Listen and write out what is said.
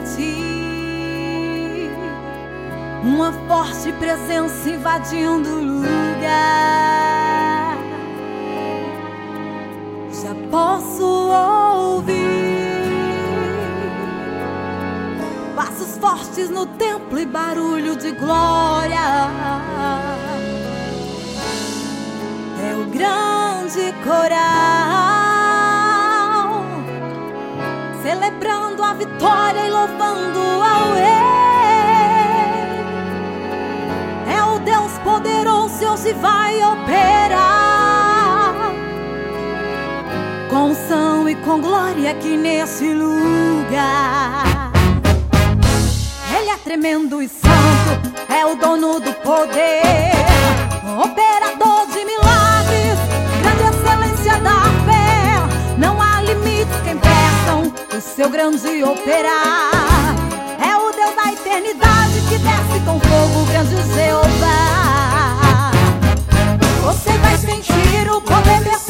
sentir uma forte presença invadindo o lugar. Já posso ouvir passos fortes no templo e barulho de glória. É o grande coral celebrando a vitória e louvando ao Rei. É o Deus poderoso, hoje vai operar com unção e com glória aqui nesse lugar. Ele é tremendo e santo, é o dono do poder, operador de milagres, grande excelência da fé. Não há limites que impeçam o seu grande operar. É o Deus da eternidade que desce com fogo, grande Jeová. Você vai sentir o poder desse